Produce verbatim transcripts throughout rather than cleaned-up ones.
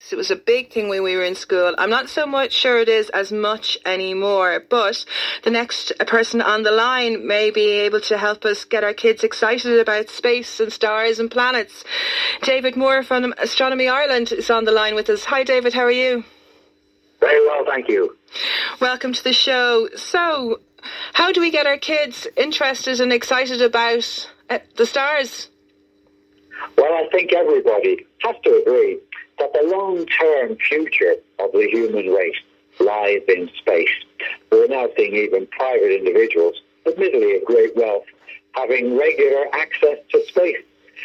It was a big thing when we were in school. I'm not so much sure it is as much anymore, but the next person on the line may be able to help us get our kids excited about space and stars and planets. David Moore from Astronomy Ireland is on the line with us. Hi David, how are you? Very well, thank you. Welcome to the show. So, how do we get our kids interested and excited about uh, the stars? Well, I think everybody has to agree that the long-term future of the human race lies in space. We're now seeing even private individuals, admittedly of great wealth, having regular access to space.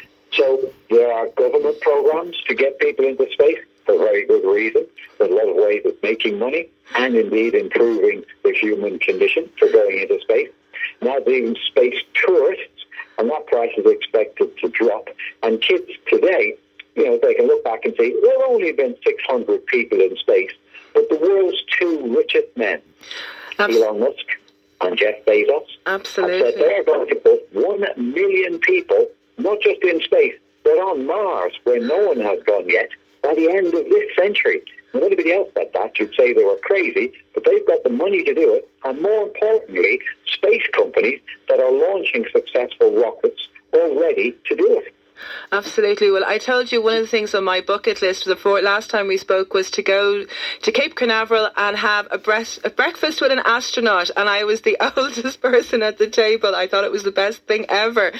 So there are government programs to get people into space for very good reason. There's a lot of ways of making money and indeed improving the human condition for going into space. Now there's even space tourists, and that price is expected to drop. And kids today, you know, they can look back and say, there have only been six hundred people in space, but the world's two richest men, Abs- Elon Musk and Jeff Bezos, Absolutely. have said they're going to put one million people, not just in space, but on Mars, where no one has gone yet, by the end of this century. When anybody else said that, you'd say they were crazy, but they've got the money to do it, and more importantly, space companies that are launching successful rockets already to do it. Absolutely. Well, I told you one of the things on my bucket list before last time we spoke was to go to Cape Canaveral and have a, breast, a breakfast with an astronaut, and I was the oldest person at the table. I thought it was the best thing ever.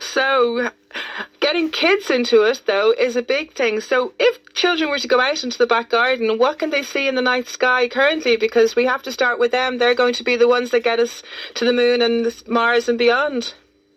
So getting kids into it, though, is a big thing. So if children were to go out into the back garden, what can they see in the night sky currently? Because we have to start with them. They're going to be the ones that get us to the moon and Mars and beyond.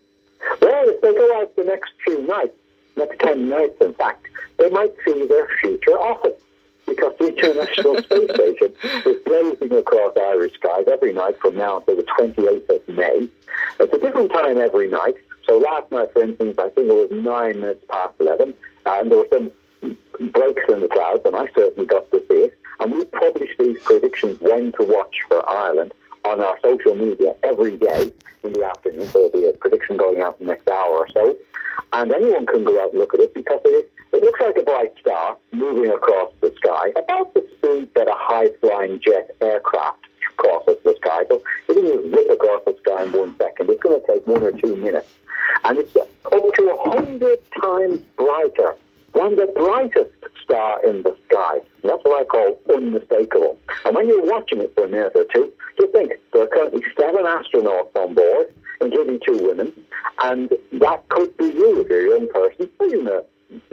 Well, if they go out the next few nights, next ten nights in fact, they might see their future office, because the International Space Station is blazing across Irish skies every night from now until the twenty-eighth of May. It's a different time every night. So last night, for instance, I think it was nine minutes past eleven, and there were some breaks in the clouds, and I certainly got to see it. And we publish these predictions when to watch for Ireland on our social media every day in the afternoon. So there'll be a prediction going out in the next hour or so. And anyone can go out and look at it, because it, it looks like a bright star moving across the sky, about the speed that a high-flying jet aircraft crosses the sky. So it doesn't zip across the sky in one second. It's going to take one or two minutes. And it's up to a hundred times brighter than the brightest star in the sky. And that's what I call unmistakable. And when you're watching it for a minute or two, just think, there are currently seven astronauts on board, including two women, and that could be you if you're a young person, or even a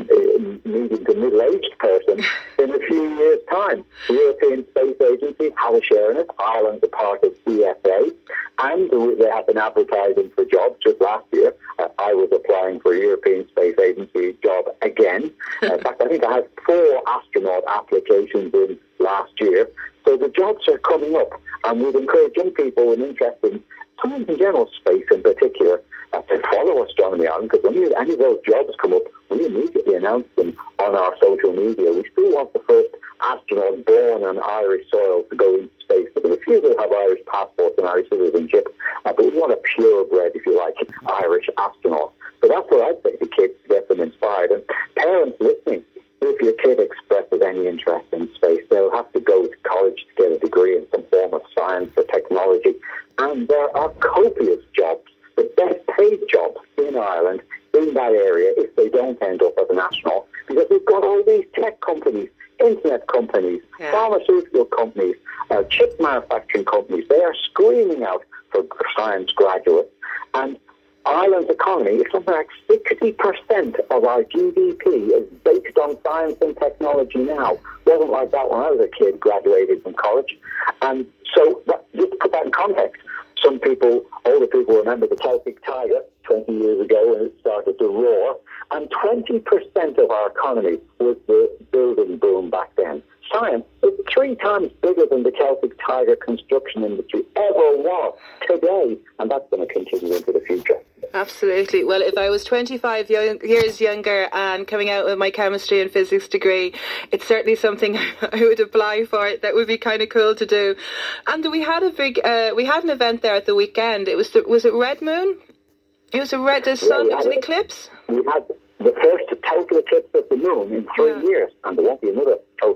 medium to middle-aged person in a few years' time. The European Space Agency have a share in it. Ireland's a part of E S A, and they have been advertising for jobs. Just last year, uh, I was applying for a European Space Agency job again. In fact, I think I had four astronaut applications in last year. So the jobs are coming up, and we'd encourage young people and interested in science in general, space in particular, uh, to follow Astronomy Ireland, because when you, any of those jobs come up, we immediately announce them on our social media. We still want the first astronaut born on Irish soil to go into space. But a few will have Irish passports and Irish citizenship, uh, but we want a purebred, if you like, Irish astronaut. So that's what I'd say to kids, to get them inspired. And parents listening, if your kid expresses any interest in space, they'll have to go to college to get a degree in some form of science or technology. And there are copious jobs, the best paid jobs in Ireland in that area, if they don't end up as an astronaut, because we've got all these tech companies, internet companies, yeah. pharmaceutical companies, uh, chip manufacturing companies. They are screaming out for science graduates. And Ireland's economy is something like sixty percent of our G D P is based on science and technology now. It wasn't like that when I was a kid graduated from college. And so, that, just to put that in context, some people, older people, remember the Celtic Tiger twenty years ago when it started to roar, and twenty percent of our economy was the building boom back then. Science is three times bigger than the Celtic Tiger construction industry ever was today, and that's going to continue into the future. Absolutely. Well, if I was twenty-five young, years younger and coming out with my chemistry and physics degree, it's certainly something I would apply for. That would be kind of cool to do. And we had a big, uh, we had an event there at the weekend. It was, the, was it Red Moon? It was a red, the sun, yeah, it was an eclipse? We had the first total eclipse of the moon in three yeah. years, and there won't be another total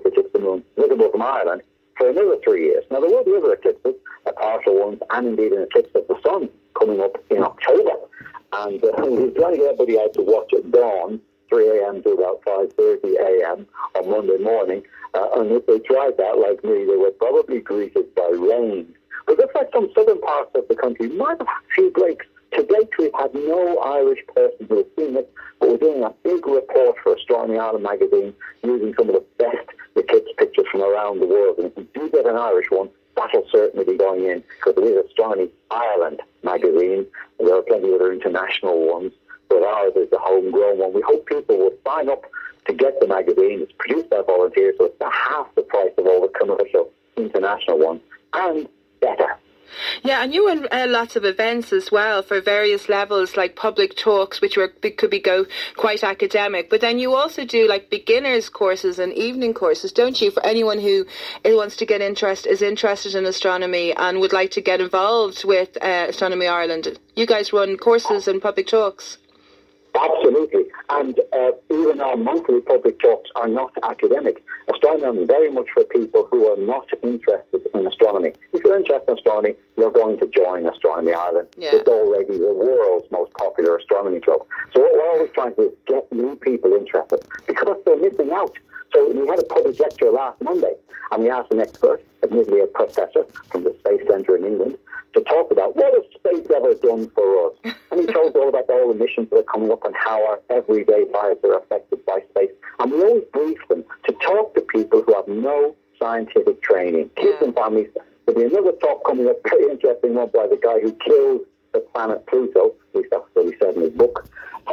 Ireland for another three years. Now, there will be other eclipses, uh, partial ones, and indeed an eclipse of the sun coming up in October. And uh, we're trying to get everybody out to watch at dawn, three a.m. to about five thirty a.m. on Monday morning. Uh, and if they tried that like me, they were probably greeted by rain. But just like some southern parts of the country might have had a few breaks. To date, we've had no Irish person who has seen it, but we're doing a big report for Astronomy Ireland magazine using some of the best eclipse pictures from around the world. And if we do get an Irish one, that'll certainly be going in, because there is Astronomy Ireland magazine, and there are plenty of other international ones, but ours is the homegrown one. We hope people will sign up to get the magazine. It's produced by volunteers, so it's about half the price of all the commercial international ones, and better. Yeah, and you run uh, lots of events as well for various levels, like public talks, which were could be go quite academic. But then you also do like beginners courses and evening courses, don't you? For anyone who wants to get interest is interested in astronomy and would like to get involved with uh, Astronomy Ireland. You guys run courses and public talks. Absolutely. And uh, even our monthly public talks are not academic. Astronomy is very much for people who are not interested in astronomy. If you're interested in astronomy, you're going to join Astronomy Ireland. Yeah. It's already the world's most popular astronomy club. So what we're always trying to do is get new people interested, because they're missing out. So we had a public lecture last Monday, and we asked an expert, admittedly a professor from the Space Centre in England, to talk about what has space ever done for us. And he told us all about all the missions that are coming up and how our everyday lives are affected by space. And we always brief them to talk to people who have no scientific training, kids and families. There'll be another talk coming up, very interesting one, by the guy who killed the planet Pluto. At least that's what he said in his book.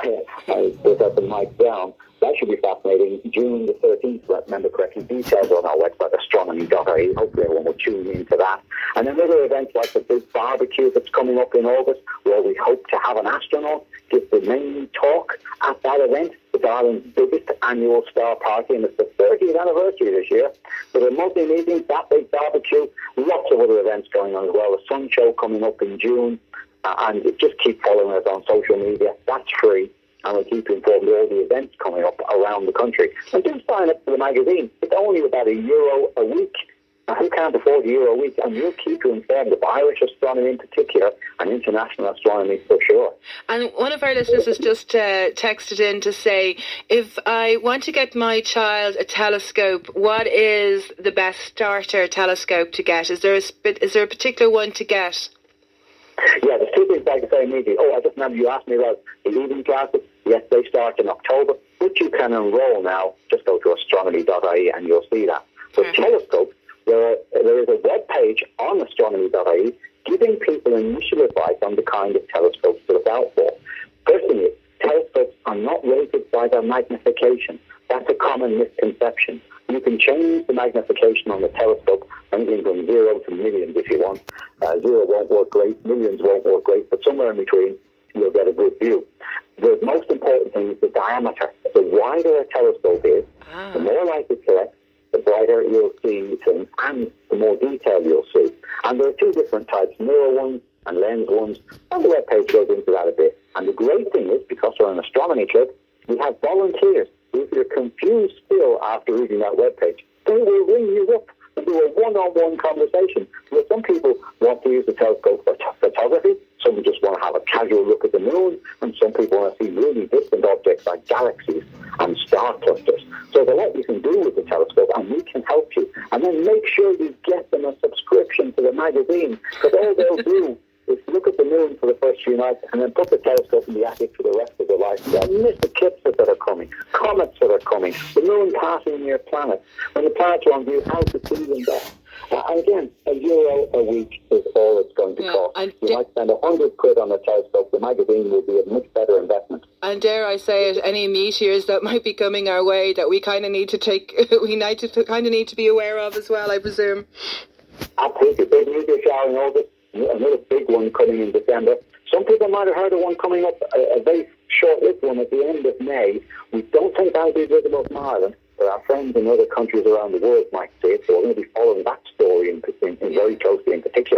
uh, Professor Mike Brown. That should be fascinating. June the thirteenth, if I remember correctly. Details on our website, astronomy dot I E. Hopefully everyone will tune into that. And then other events like the big barbecue that's coming up in August, where we hope to have an astronaut give the main talk at that event. It's Ireland's biggest annual star party, and it's the thirtieth anniversary this year. So the monthly meetings, that big barbecue, lots of other events going on as well. The Sun Show coming up in June. Uh, and just keep following us on social media. That's free. And we'll keep you informed of all the events coming up around the country. And do sign up for the magazine. It's only about a euro a week. Now, who can't afford a euro a week? And we'll keep you informed of Irish astronomy in particular, and international astronomy for sure. And one of our listeners has just uh, texted in to say, if I want to get my child a telescope, what is the best starter telescope to get? Is there a, sp- is there a particular one to get? Yeah, there's two things I can say immediately. Oh, I just remember you asked me about the evening classes. Yes, they start in October, but you can enroll now. Just go to astronomy dot I E and you'll see that. So mm-hmm. telescopes, there, are, there is a web page on astronomy dot I E giving people initial advice on the kind of telescopes to look out for. First thing is, telescopes are not rated by their magnification. That's a common misconception. You can change the magnification on the telescope, anything from zero to millions if you want. Uh, zero won't work great, millions won't work great, but somewhere in between, you'll get a good view. The most important thing is the diameter. The wider a telescope is, ah. the more light it collects, the brighter you'll see things, and the more detail you'll see. And there are two different types, mirror ones and lens ones, and the webpage goes into that a bit. And the great thing is, because we're an astronomy club, we have volunteers. If you're confused still after reading that webpage, they will ring you up and do a one-on-one conversation. Because some people want to use the telescope for t- photography, some just want to have a casual look at the moon, and some people want to see really distant objects like galaxies and star clusters. So there's a lot you can do with the telescope, and we can help you. And then make sure you get them a subscription to the magazine, because all they'll do is look at the moon for the first few nights and then put the telescope in the attic for the rest of their life. They'll miss eclipses that are coming, comets that are coming, the moon passing near planets. When the planets are on view, how to see them best. Uh, and again, a euro a week is all it's going to yeah, cost. You d- might spend a hundred quid on a telescope. The magazine will be a much better investment. And dare I say it, any meteors that might be coming our way that we kind of need to take, we need to kind of need to be aware of as well, I presume. Absolutely. Big meteor shower in August. Another big one coming in December. Some people might have heard of one coming up, a, a very short-lived one at the end of May. We don't think that'll be visible from Ireland, but our friends in other countries around the world might see it, so we're going to be following that story in, in, in very closely in particular.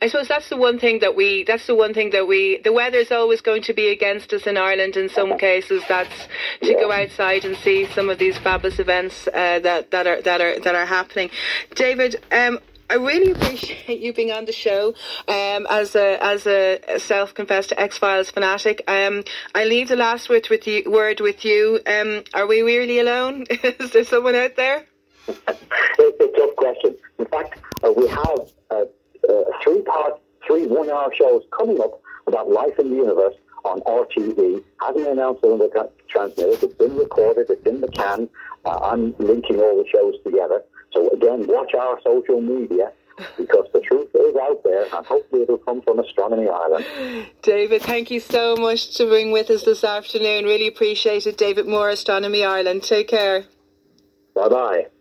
I suppose that's the one thing that we, that's the one thing that we, the weather's always going to be against us in Ireland in some cases. That's to Yeah. go outside and see some of these fabulous events uh, that, that are, that are, that are happening. David, um, I really appreciate you being on the show um, as a as a self-confessed X-Files fanatic. Um, I leave the last word with you. Word with you. Um, are we really alone? Is there someone out there? It's a tough question. In fact, uh, we have uh, uh, three-part, three one-hour shows coming up about life in the universe on R T V. Hasn't been announced when they're transmitted. It's been recorded. It's in the can. Uh, I'm linking all the shows together. So again, watch our social media because the truth is out there, and hopefully it'll come from Astronomy Ireland. David, thank you so much to being with us this afternoon. Really appreciate it. David Moore, Astronomy Ireland. Take care. Bye-bye.